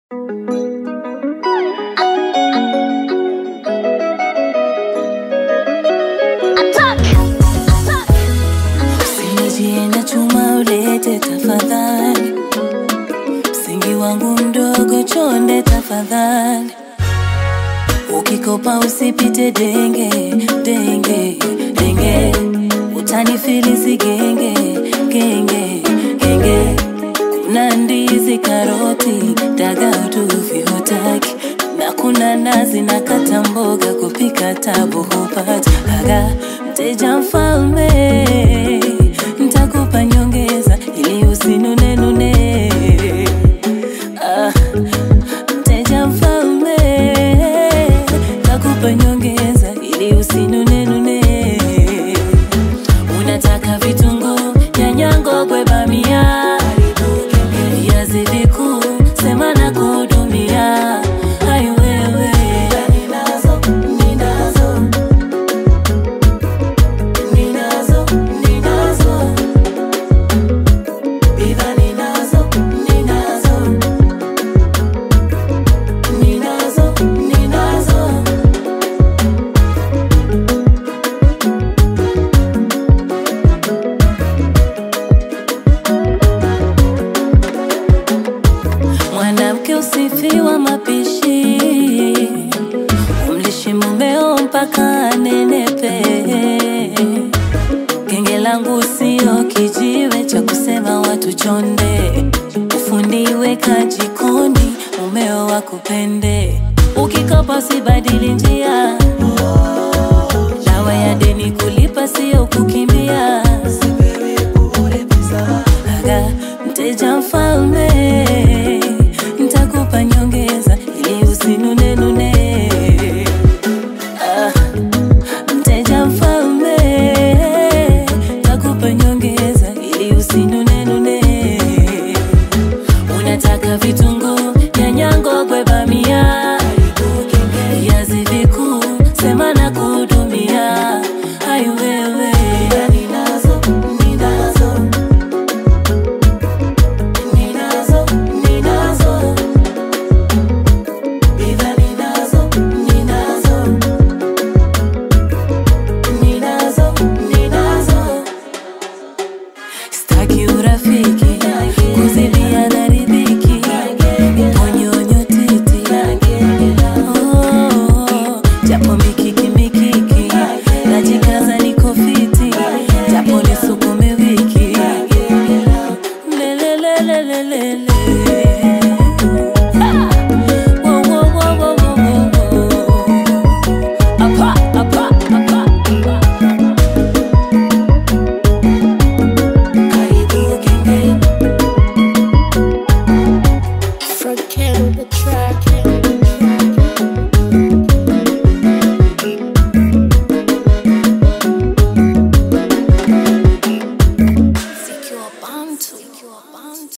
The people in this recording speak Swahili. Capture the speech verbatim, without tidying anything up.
Usijienda chuma ulete tafadhali, msingi wangu mdogo chonde tafadhali. Ukikopa usipite denge, denge, denge. Utanifilisi genge, genge, genge. Kuna ndizi, karoti, dagaa utuvi hutaki. Na kuna nazi na kata mboga kupika tabu hupati. Aga mteja mfalme, nitakupa nyongeza ili usinune nune. Ah, mteja mfalme, nitakupa nyongeza ili usinune nune. Unataka vitunguu, nyanya, ngogwe, bamia, viazi vikuu, sema na kuhudumia. Hai wewe, ninazo, ninazo, ninazo, ninazo, bidhaa ninazo, ninazo, ninazo, ninazo. Mwanamke usifiwa mapishi, umlishi mumeo mpaka nenepe. Genge langu sio kijiwe cha kusema watu chonde. Ufundi weka jikoni, mumeo wakupende. Ukikopa usibadili njia, dawa ya deni kulipa sio kukimbia. Aga mteja mfalme,